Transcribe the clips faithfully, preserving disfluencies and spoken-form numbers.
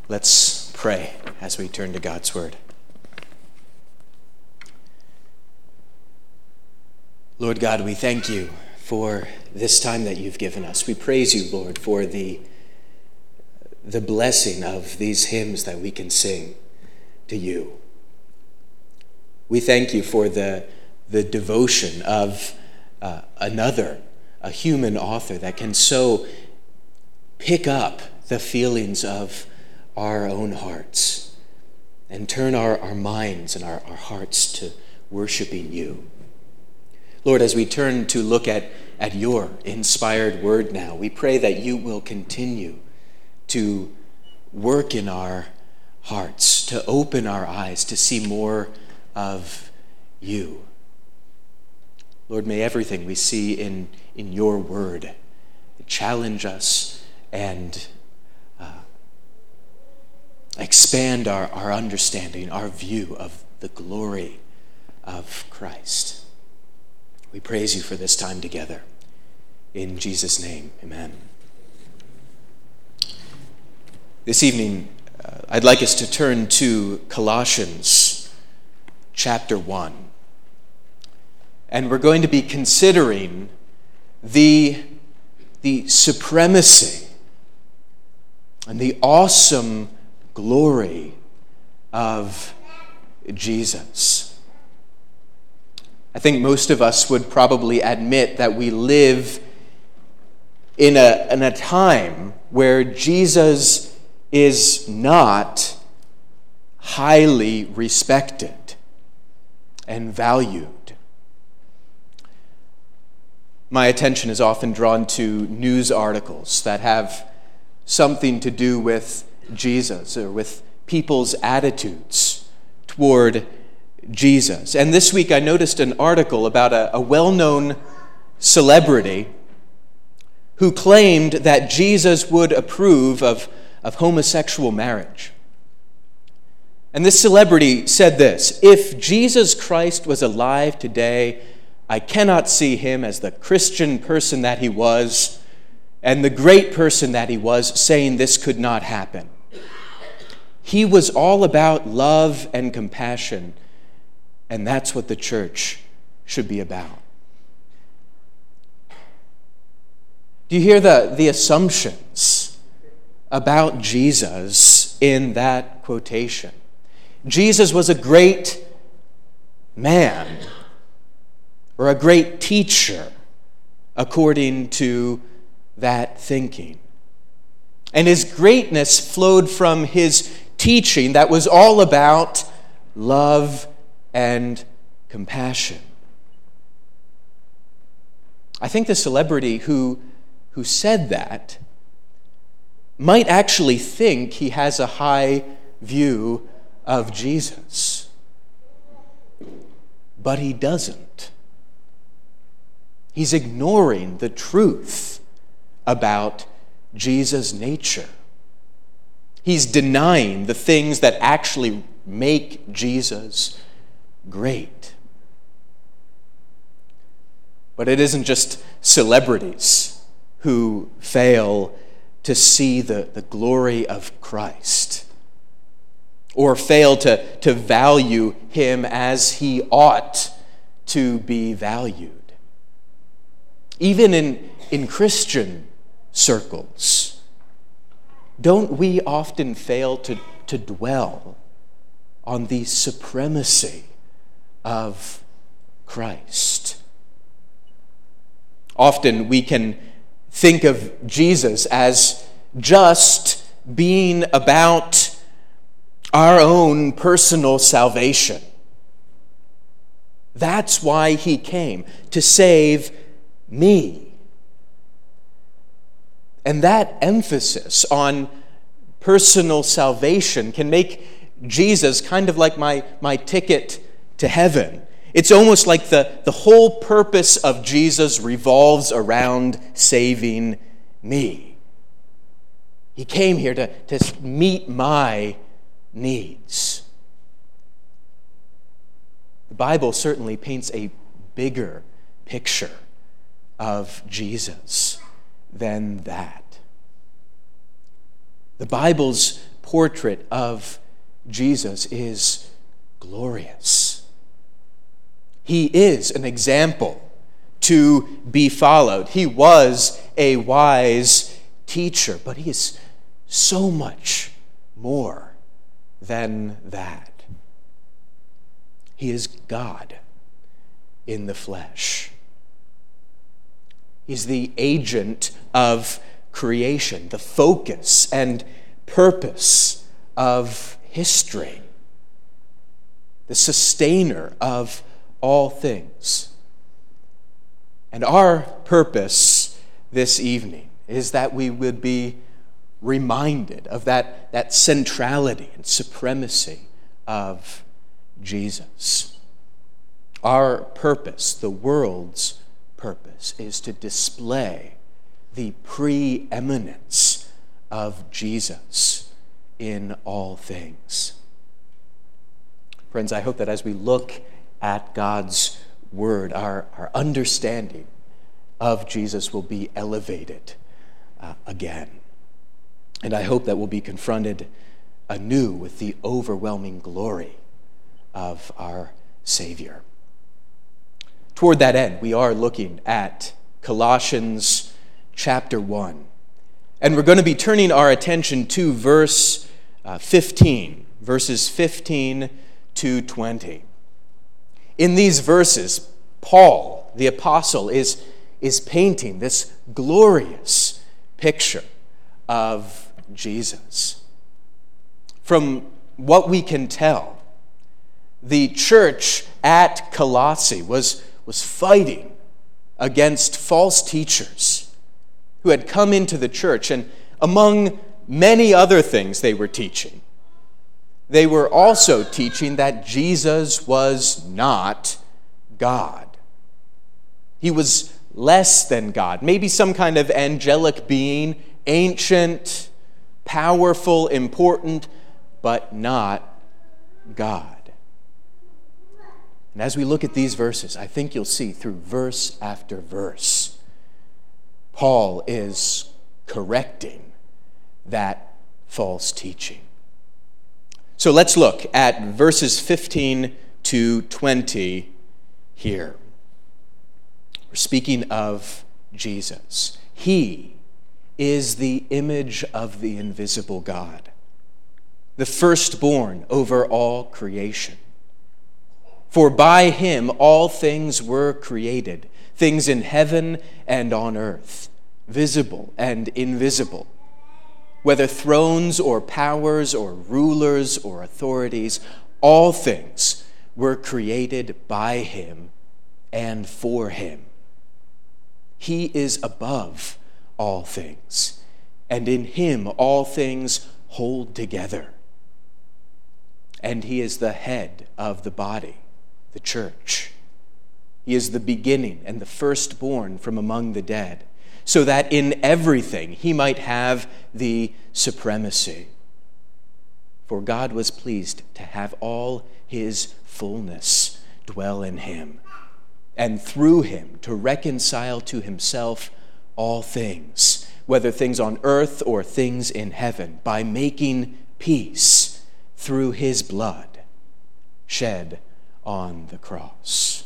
Let's pray as we turn to God's word. Lord God, we thank you for this time that you've given us. We praise you, Lord, for the, the blessing of these hymns that we can sing to you. We thank you for the, the devotion of uh, another, a human author that can so pick up the feelings of our own hearts and turn our, our minds and our, our hearts to worshiping you. Lord, as we turn to look at, at your inspired word now, we pray that you will continue to work in our hearts, to open our eyes, to see more of you. Lord, may everything we see in, in your word challenge us and expand our, our understanding, our view of the glory of Christ. We praise you for this time together. In Jesus' name, amen. This evening, uh, I'd like us to turn to Colossians chapter one. And we're going to be considering the, the supremacy and the awesome glory of Jesus. I think most of us would probably admit that we live in a, in a time where Jesus is not highly respected and valued. My attention is often drawn to news articles that have something to do with Jesus or with people's attitudes toward Jesus. And this week I noticed an article about a, a well-known celebrity who claimed that Jesus would approve of, of homosexual marriage. And this celebrity said this: "If Jesus Christ was alive today, I cannot see him as the Christian person that he was and the great person that he was, saying this could not happen. He was all about love and compassion, and that's what the church should be about." Do you hear the, the assumptions about Jesus in that quotation? Jesus was a great man or a great teacher, according to that thinking. And his greatness flowed from his teaching that was all about love and compassion. I think the celebrity who, who said that might actually think he has a high view of Jesus. But he doesn't. He's ignoring the truth about Jesus' nature. He's denying the things that actually make Jesus great. But it isn't just celebrities who fail to see the, the glory of Christ or fail to, to value him as he ought to be valued. Even in, in Christian circles, don't we often fail to, to dwell on the supremacy of Christ? Often we can think of Jesus as just being about our own personal salvation. That's why he came, to save me. And that emphasis on personal salvation can make Jesus kind of like my, my ticket to heaven. It's almost like the, the whole purpose of Jesus revolves around saving me. He came here to, to meet my needs. The Bible certainly paints a bigger picture of Jesus than that. The Bible's portrait of Jesus is glorious. He is an example to be followed. He was a wise teacher, but he is so much more than that. He is God in the flesh. He's the agent of creation, the focus and purpose of history, the sustainer of all things. And our purpose this evening is that we would be reminded of that, that centrality and supremacy of Jesus. Our purpose, the world's purpose, is to display the preeminence of Jesus in all things. Friends, I hope that as we look at God's word, our, our understanding of Jesus will be elevated uh, again. And I hope that we'll be confronted anew with the overwhelming glory of our Savior. Toward that end, we are looking at Colossians chapter one. And we're going to be turning our attention to verse uh, fifteen, verses fifteen to twenty. In these verses, Paul, the apostle, is, is painting this glorious picture of Jesus. From what we can tell, the church at Colossae was, was fighting against false teachers who had come into the church, and among many other things they were teaching, they were also teaching that Jesus was not God. He was less than God, maybe some kind of angelic being, ancient, powerful, important, but not God. And as we look at these verses, I think you'll see through verse after verse, Paul is correcting that false teaching. So let's look at verses fifteen to twenty here. We're speaking of Jesus. He is the image of the invisible God, the firstborn over all creation. For by him all things were created, things in heaven and on earth, visible and invisible, whether thrones or powers or rulers or authorities, all things were created by him and for him. He is above all things, and in him all things hold together. And he is the head of the body, the church. He is the beginning and the firstborn from among the dead, so that in everything he might have the supremacy. For God was pleased to have all his fullness dwell in him, and through him to reconcile to himself all things, whether things on earth or things in heaven, by making peace through his blood shed on the cross.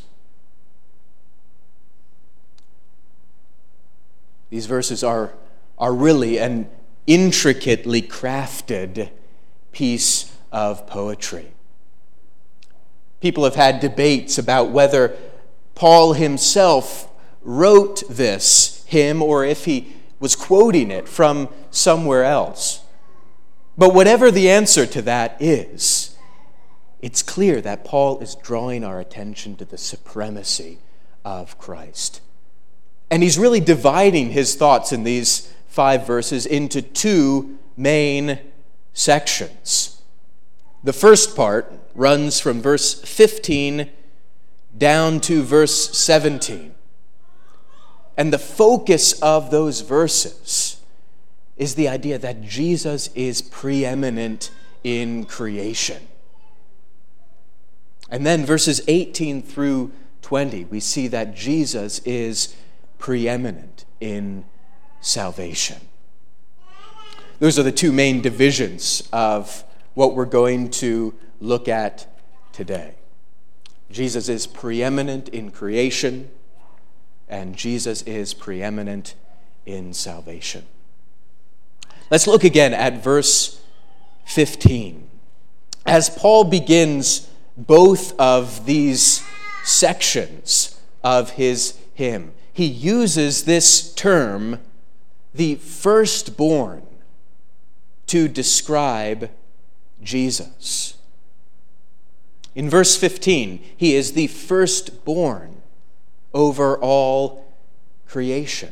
These verses are, are really an intricately crafted piece of poetry. People have had debates about whether Paul himself wrote this hymn or if he was quoting it from somewhere else. But whatever the answer to that is, it's clear that Paul is drawing our attention to the supremacy of Christ. And he's really dividing his thoughts in these five verses into two main sections. The first part runs from verse fifteen down to verse seventeen. And the focus of those verses is the idea that Jesus is preeminent in creation. And then verses eighteen through twenty, we see that Jesus is preeminent in salvation. Those are the two main divisions of what we're going to look at today. Jesus is preeminent in creation, and Jesus is preeminent in salvation. Let's look again at verse fifteen. As Paul begins both of these sections of his hymn, he uses this term, the firstborn, to describe Jesus. In verse fifteen, he is the firstborn over all creation.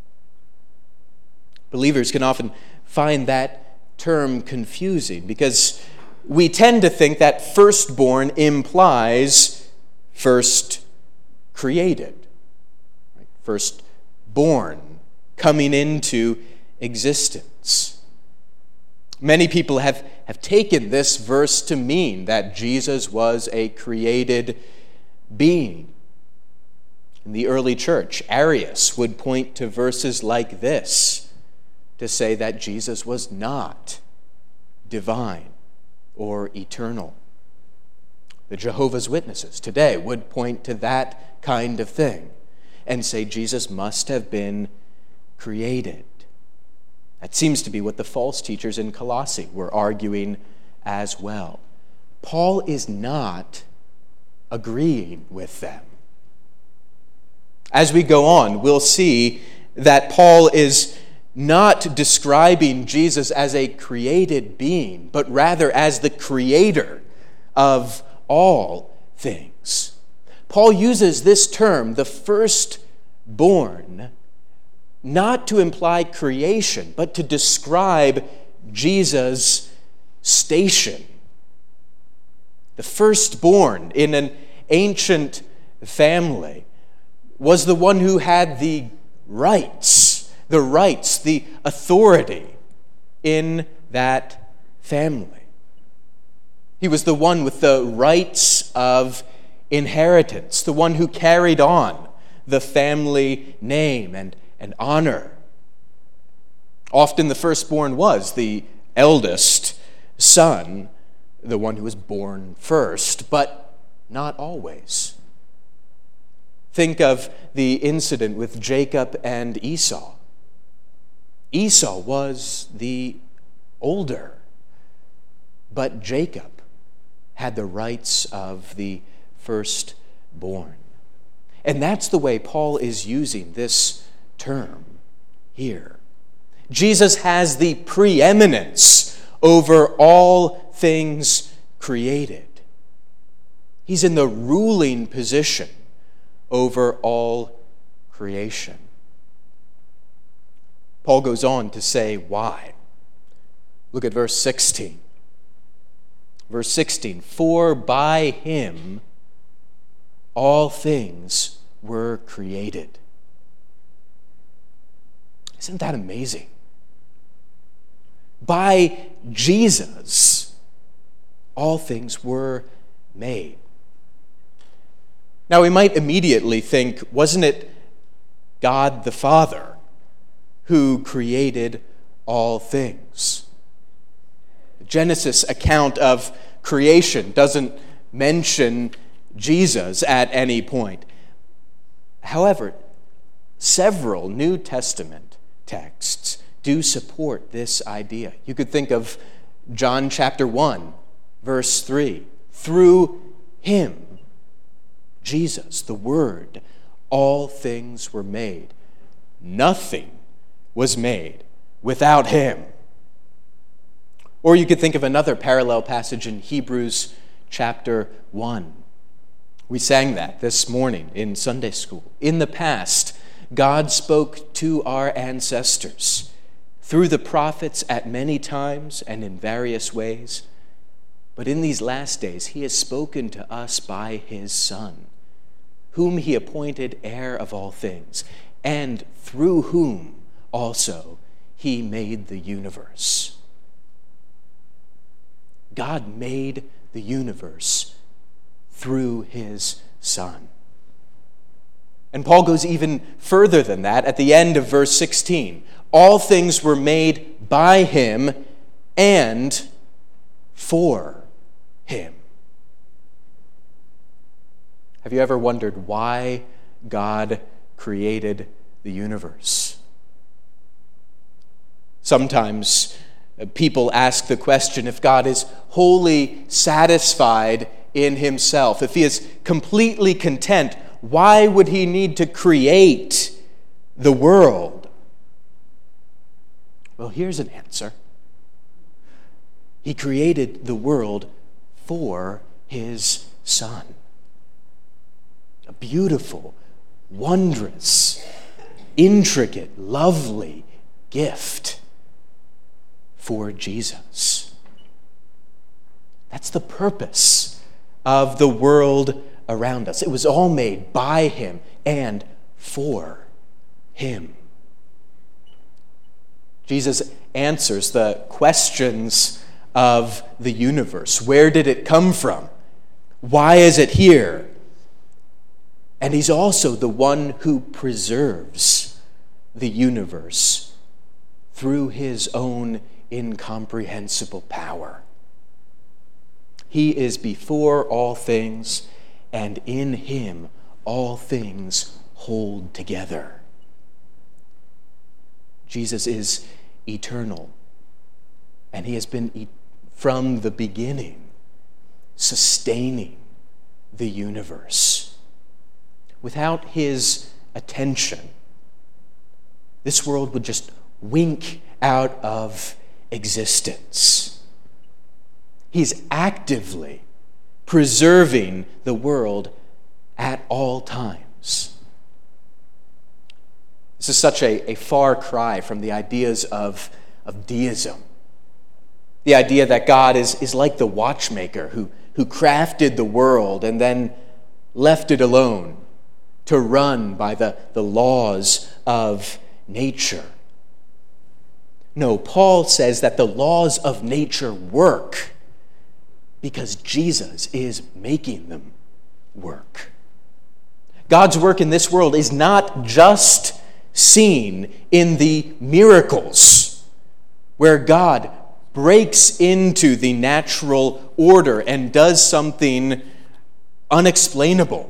Believers can often find that term confusing because we tend to think that firstborn implies first created, right? Firstborn, coming into existence. Many people have, have taken this verse to mean that Jesus was a created being. In the early church, Arius would point to verses like this to say that Jesus was not divine or eternal. The Jehovah's Witnesses today would point to that kind of thing and say Jesus must have been created. That seems to be what the false teachers in Colossae were arguing as well. Paul is not agreeing with them. As we go on, we'll see that Paul is not describing Jesus as a created being, but rather as the creator of all things. Paul uses this term, the firstborn, not to imply creation, but to describe Jesus' station. The firstborn in an ancient family was the one who had the rights, the rights, the authority in that family. He was the one with the rights of inheritance, the one who carried on the family name and, and honor. Often the firstborn was the eldest son, the one who was born first, but not always. Think of the incident with Jacob and Esau. Esau was the older, but Jacob had the rights of the firstborn. And that's the way Paul is using this term here. Jesus has the preeminence over all things created. He's in the ruling position over all creation. Paul goes on to say why. Look at verse sixteen. Verse sixteen, for by him all things were created. Isn't that amazing? By Jesus, all things were made. Now we might immediately think, wasn't it God the Father who created all things? The Genesis account of creation doesn't mention Jesus at any point. However, several New Testament texts do support this idea. You could think of John chapter one, verse three. Through him, Jesus, the Word, all things were made. Nothing was made without him. Or you could think of another parallel passage in Hebrews chapter one. We sang that this morning in Sunday school. In the past, God spoke to our ancestors through the prophets at many times and in various ways. But in these last days, he has spoken to us by his Son, whom he appointed heir of all things, and through whom also he made the universe. God made the universe through his Son. And Paul goes even further than that at the end of verse sixteen. All things were made by him and for him. Have you ever wondered why God created the universe? Sometimes people ask the question if God is wholly satisfied in himself, if he is completely content, why would he need to create the world? Well, here's an answer. He created the world for his Son. A beautiful, wondrous, intricate, lovely gift for Jesus. That's the purpose of the world around us. It was all made by him and for him. Jesus answers the questions of the universe. Where did it come from? Why is it here? And he's also the one who preserves the universe through his own incomprehensible power. He is before all things, and in him all things hold together. Jesus is eternal, and he has been e- from the beginning sustaining the universe. Without his attention, this world would just wink out of existence. He's actively preserving the world at all times. This is such a, a far cry from the ideas of, of deism. The idea that God is, is like the watchmaker who, who crafted the world and then left it alone to run by the, the laws of nature. No, Paul says that the laws of nature work because Jesus is making them work. God's work in this world is not just seen in the miracles where God breaks into the natural order and does something unexplainable.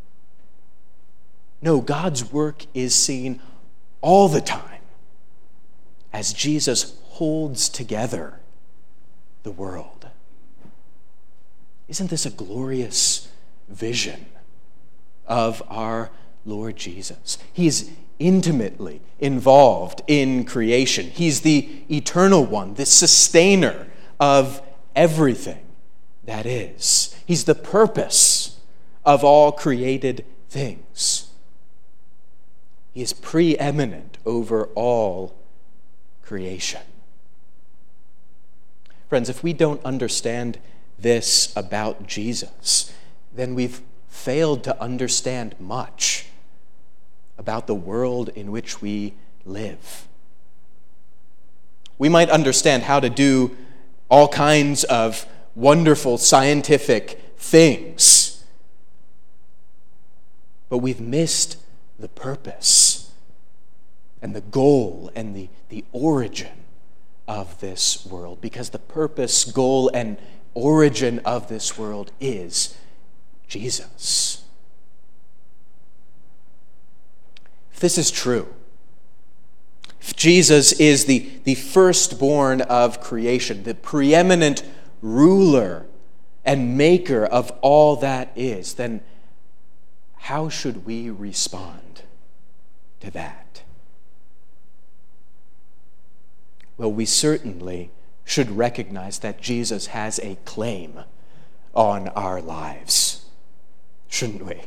No, God's work is seen all the time as Jesus holds together the world. Isn't this a glorious vision of our Lord Jesus? He is intimately involved in creation. He's the eternal one, the sustainer of everything that is. He's the purpose of all created things. He is preeminent over all creation. Friends, if we don't understand this about Jesus, then we've failed to understand much about the world in which we live. We might understand how to do all kinds of wonderful scientific things, but we've missed the purpose and the goal and the, the origin of this world, because the purpose, goal, and origin of this world is Jesus. If this is true, if Jesus is the, the firstborn of creation, the preeminent ruler and maker of all that is, then how should we respond to that? Well, we certainly should recognize that Jesus has a claim on our lives, shouldn't we?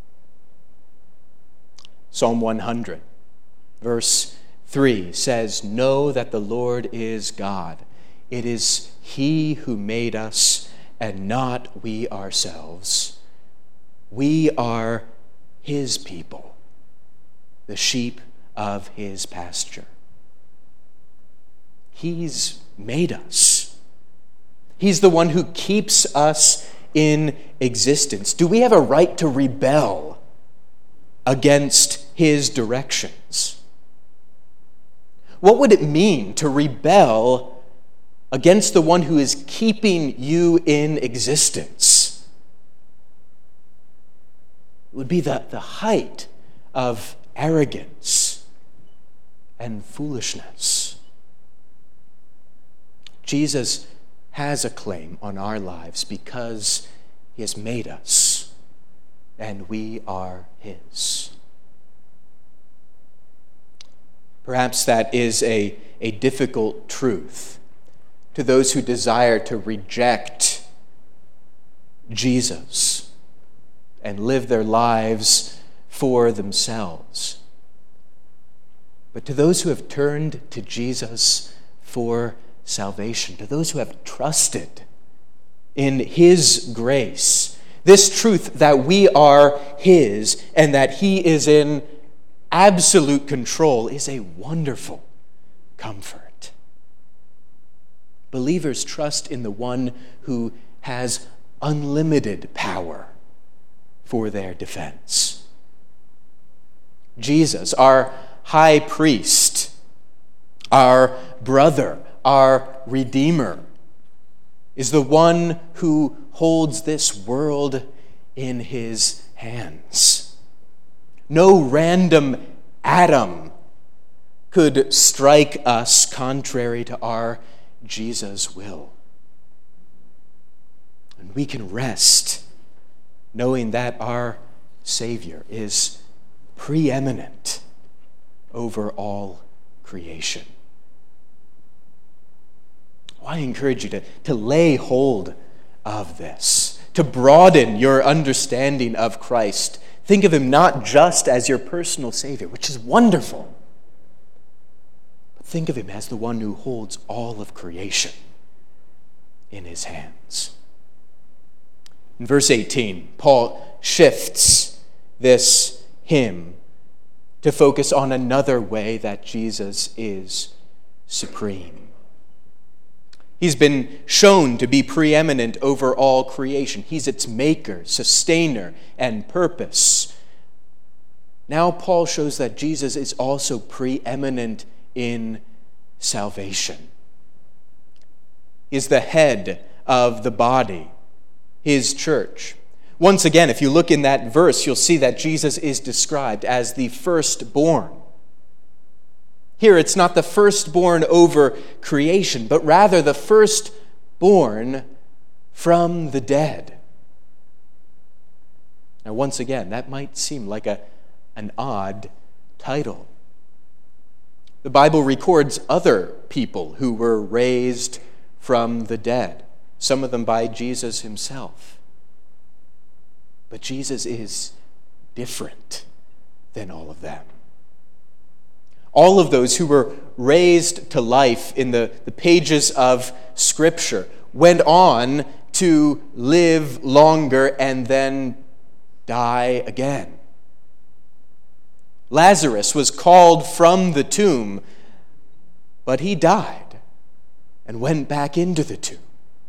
Psalm one hundred, verse three says, "Know that the Lord is God. It is He who made us, and not we ourselves. We are His people, the sheep of His pasture." He's made us. He's the one who keeps us in existence. Do we have a right to rebel against his directions? What would it mean to rebel against the one who is keeping you in existence? It would be the, the height of arrogance and foolishness. Jesus has a claim on our lives because he has made us, and we are his. Perhaps that is a, a difficult truth to those who desire to reject Jesus and live their lives for themselves. But to those who have turned to Jesus for salvation, to those who have trusted in his grace, this truth that we are his and that he is in absolute control is a wonderful comfort. Believers trust in the one who has unlimited power for their defense. Jesus, our high priest, our brother, our Redeemer, is the one who holds this world in his hands. No random atom could strike us contrary to our Jesus' will. And we can rest knowing that our Savior is preeminent over all creation. Well, I encourage you to, to lay hold of this, to broaden your understanding of Christ. Think of him not just as your personal Savior, which is wonderful, but think of him as the one who holds all of creation in his hands. In verse eighteen, Paul shifts this hymn to focus on another way that Jesus is supreme. He's been shown to be preeminent over all creation. He's its maker, sustainer, and purpose. Now Paul shows that Jesus is also preeminent in salvation. He's the head of the body, his church. Once again, if you look in that verse, you'll see that Jesus is described as the firstborn. Here, it's not the firstborn over creation, but rather the firstborn from the dead. Now, once again, that might seem like a, an odd title. The Bible records other people who were raised from the dead, some of them by Jesus himself. But Jesus is different than all of them. All of those who were raised to life in the, the pages of Scripture went on to live longer and then die again. Lazarus was called from the tomb, but he died and went back into the tomb.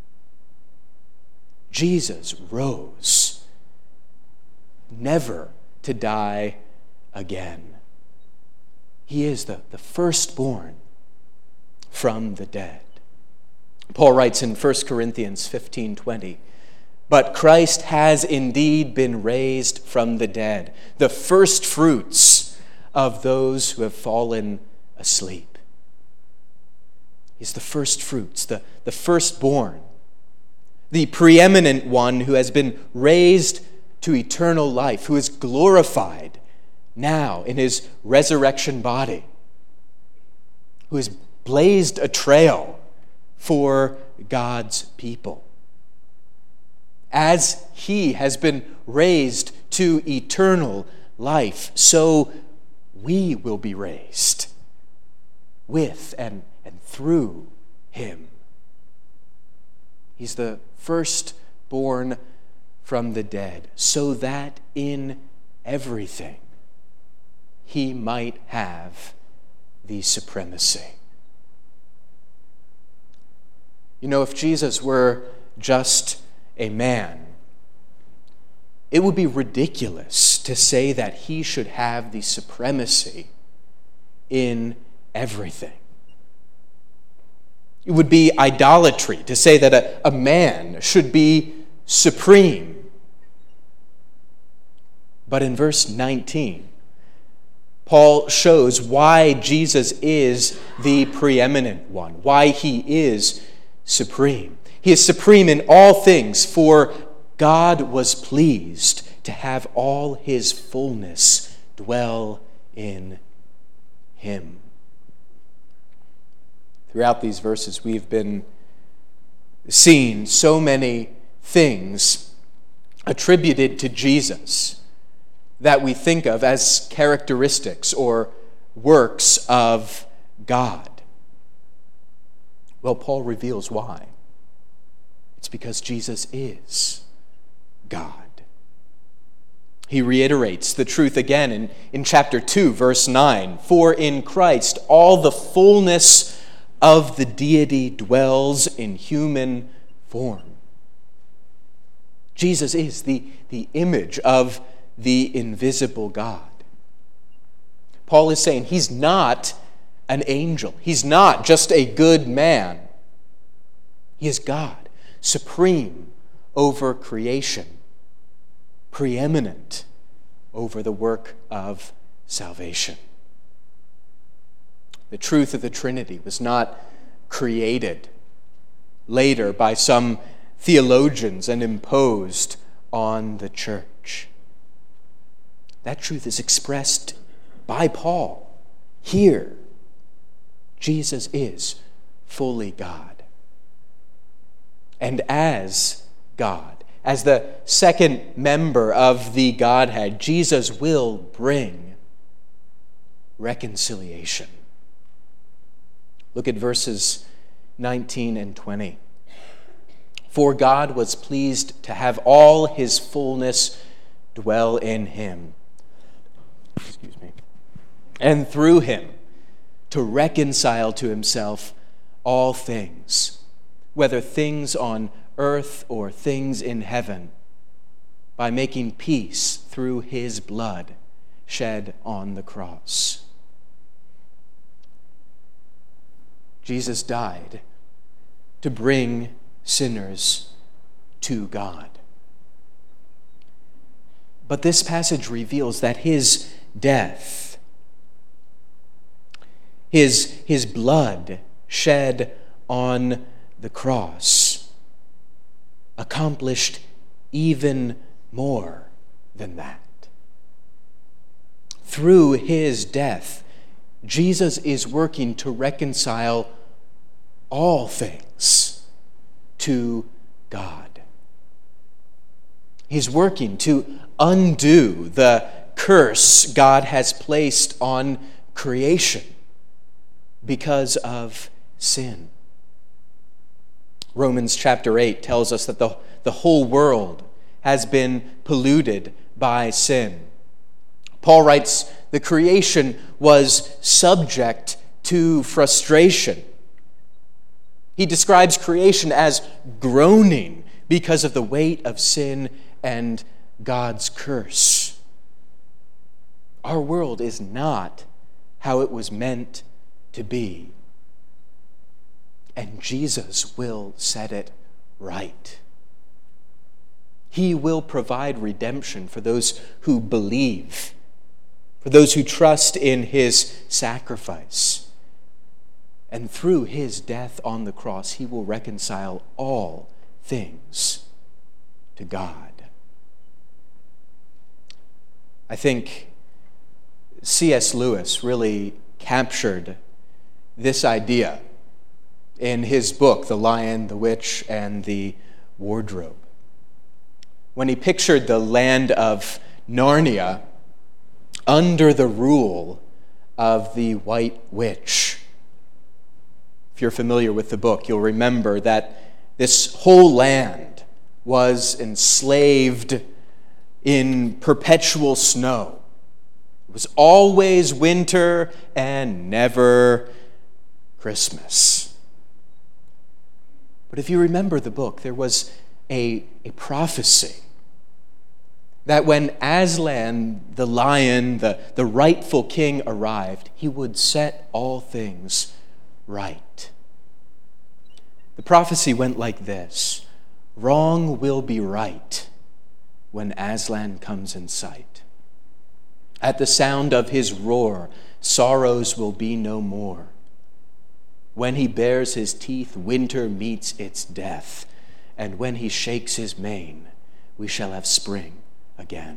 Jesus rose, never to die again. He is the, the firstborn from the dead. Paul writes in First Corinthians fifteen twenty, "But Christ has indeed been raised from the dead, the first fruits of those who have fallen asleep." He's the first fruits, the, the firstborn, the preeminent one who has been raised to eternal life, who is glorified now in his resurrection body, who has blazed a trail for God's people. As he has been raised to eternal life, so we will be raised with and, and through him. He's the firstborn from the dead, so that in everything he might have the supremacy. You know, if Jesus were just a man, it would be ridiculous to say that he should have the supremacy in everything. It would be idolatry to say that a, a man should be supreme. But in verse nineteen, Paul shows why Jesus is the preeminent one, why he is supreme. He is supreme in all things, for God was pleased to have all his fullness dwell in him. Throughout these verses, we've been seeing so many things attributed to Jesus that we think of as characteristics or works of God. Well, Paul reveals why. It's because Jesus is God. He reiterates the truth again in, in chapter two, verse nine. For in Christ all the fullness of the deity dwells in human form. Jesus is the, the image of the invisible God. Paul is saying he's not an angel. He's not just a good man. He is God, supreme over creation, preeminent over the work of salvation. The truth of the Trinity was not created later by some theologians and imposed on the church. That truth is expressed by Paul here. Jesus is fully God. And as God, as the second member of the Godhead, Jesus will bring reconciliation. Look at verses nineteen and twenty. For God was pleased to have all his fullness dwell in him. Excuse me. And through him to reconcile to himself all things, whether things on earth or things in heaven, by making peace through his blood shed on the cross. Jesus died to bring sinners to God. But this passage reveals that his death, his, his blood shed on the cross, accomplished even more than that. Through his death, Jesus is working to reconcile all things to God. He's working to undo the curse God has placed on creation because of sin. Romans chapter eight tells us that the, the whole world has been polluted by sin. Paul writes, the creation was subject to frustration. He describes creation as groaning because of the weight of sin and God's curse. Our world is not how it was meant to be. And Jesus will set it right. He will provide redemption for those who believe, for those who trust in his sacrifice. And through his death on the cross, he will reconcile all things to God. I think C S Lewis really captured this idea in his book, The Lion, the Witch, and the Wardrobe. When he pictured the land of Narnia under the rule of the White Witch. If you're familiar with the book, you'll remember that this whole land was enslaved in perpetual snow. It was always winter and never Christmas. But if you remember the book, there was a, a prophecy that when Aslan, the lion, the, the rightful king, arrived, he would set all things right. The prophecy went like this: wrong will be right when Aslan comes in sight. At the sound of his roar, sorrows will be no more. When he bares his teeth, winter meets its death. And when he shakes his mane, we shall have spring again.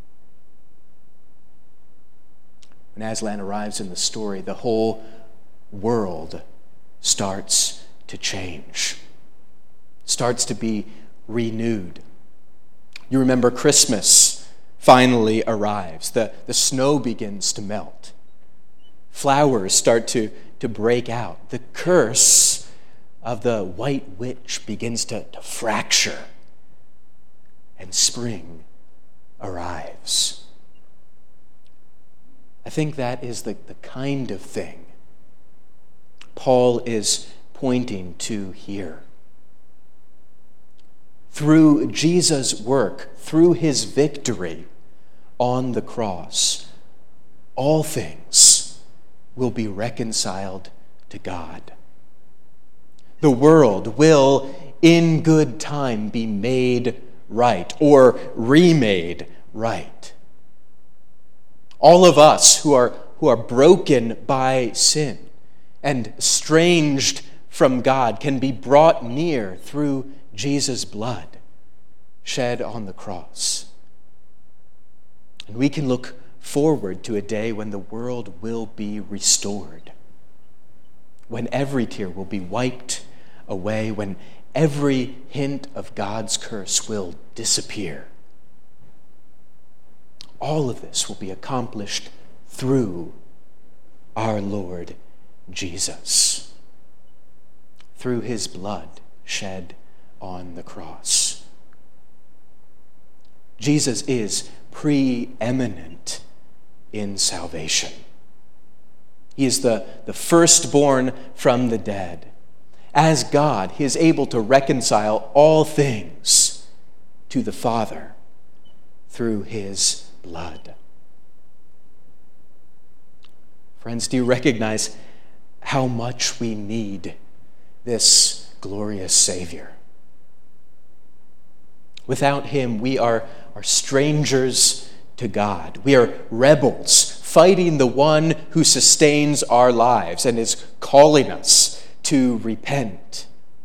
When Aslan arrives in the story, the whole world starts to change, starts to be renewed. You remember Christmas finally arrives. The, the snow begins to melt. Flowers start to, to break out. The curse of the white witch begins to, to fracture. And spring arrives. I think that is the, the kind of thing Paul is pointing to here. Through Jesus' work, through his victory on the cross, all things will be reconciled to God. The world will, in good time, be made right or remade right. All of us who are, who are broken by sin and estranged from God can be brought near through Jesus' blood shed on the cross. And we can look forward to a day when the world will be restored, when every tear will be wiped away, when every hint of God's curse will disappear. All of this will be accomplished through our Lord Jesus, through his blood shed on the cross. Jesus is preeminent in salvation. He is the, the firstborn from the dead. As God, he is able to reconcile all things to the Father through his blood. Friends, do you recognize how much we need this glorious Savior? Without him, we are, are strangers to God. We are rebels fighting the one who sustains our lives and is calling us to repent.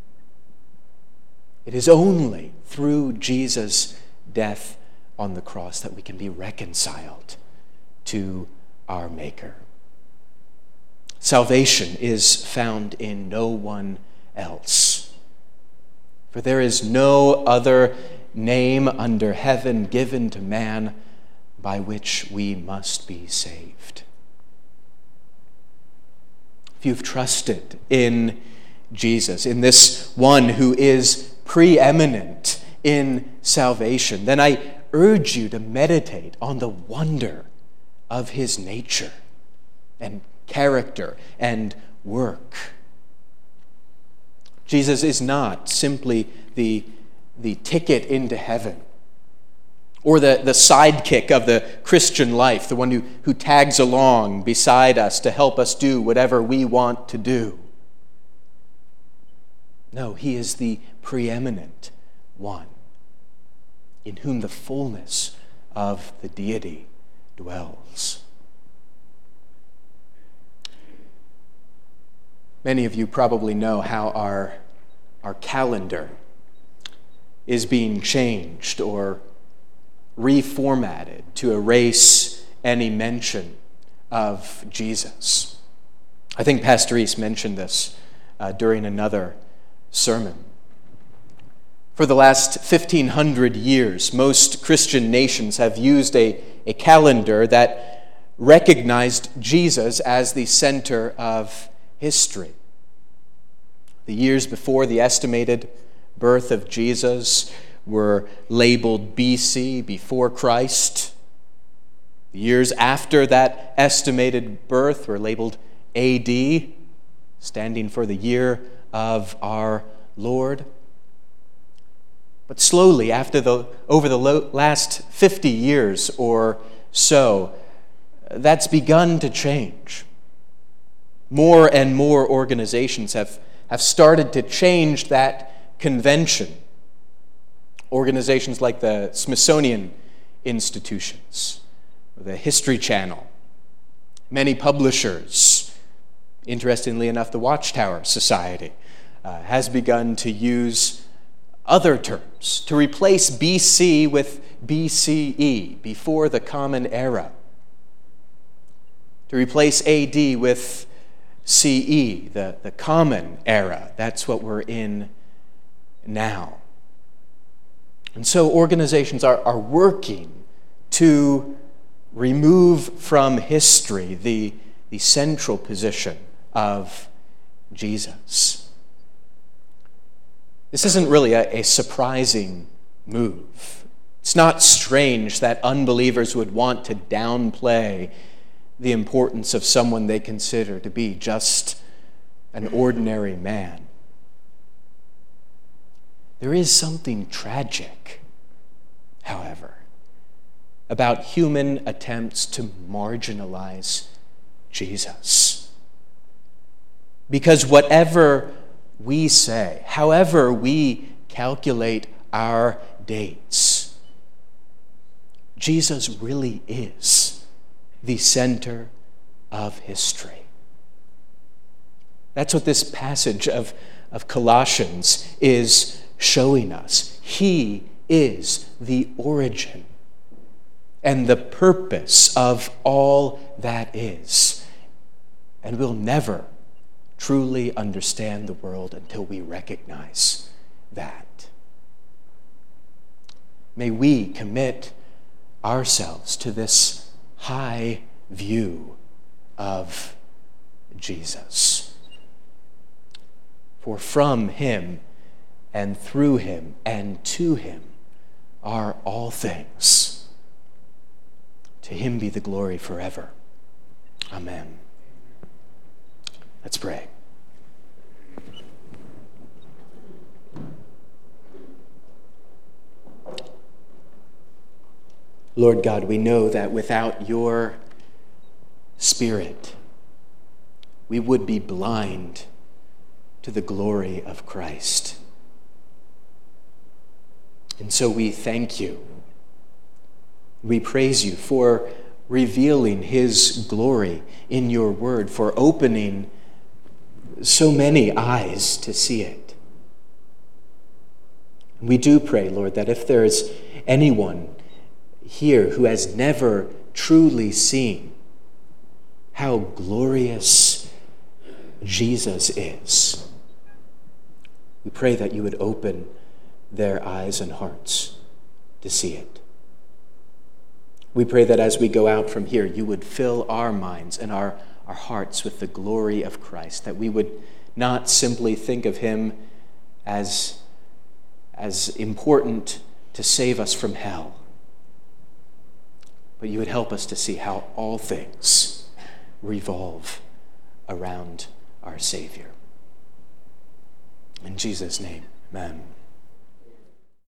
It is only through Jesus' death on the cross that we can be reconciled to our Maker. Salvation is found in no one else. For there is no other name under heaven given to man by which we must be saved. If you've trusted in Jesus, in this one who is preeminent in salvation, then I urge you to meditate on the wonder of his nature and character and work. Jesus is not simply the, the ticket into heaven or the, the sidekick of the Christian life, the one who, who tags along beside us to help us do whatever we want to do. No, he is the preeminent one in whom the fullness of the deity dwells. Many of you probably know how our, our calendar is being changed or reformatted to erase any mention of Jesus. I think Pastor East mentioned this uh, during another sermon. For the last fifteen hundred years, most Christian nations have used a, a calendar that recognized Jesus as the center of history. The years before the estimated birth of Jesus were labeled B C, before Christ. The years after that estimated birth were labeled A D, standing for the year of our Lord. But slowly, after the over the lo- last fifty years or so, that's begun to change. More and more organizations have, have started to change that convention. Organizations like the Smithsonian Institutions, the History Channel, many publishers, interestingly enough, the Watchtower Society uh, has begun to use other terms to replace B C with B C E, before the Common Era, to replace A D with C E, the, the Common Era. That's what we're in now. And so organizations are, are working to remove from history the, the central position of Jesus. This isn't really a, a surprising move. It's not strange that unbelievers would want to downplay the importance of someone they consider to be just an ordinary man. There is something tragic, however, about human attempts to marginalize Jesus. Because whatever we say, however we calculate our dates, Jesus really is the center of history. That's what this passage of, of Colossians is showing us. He is the origin and the purpose of all that is. And we'll never truly understand the world until we recognize that. May we commit ourselves to this high view of Jesus. For from him and through him and to him are all things. To him be the glory forever. Amen. Let's pray. Lord God, we know that without your Spirit, we would be blind to the glory of Christ. And so we thank you. We praise you for revealing his glory in your word, for opening so many eyes to see it. We do pray, Lord, that if there is anyone here who has never truly seen how glorious Jesus is, we pray that you would open their eyes and hearts to see it. We pray that as we go out from here, you would fill our minds and our, our hearts with the glory of Christ, that we would not simply think of him as, as important to save us from hell, but you would help us to see how all things revolve around our Savior. In Jesus' name, amen.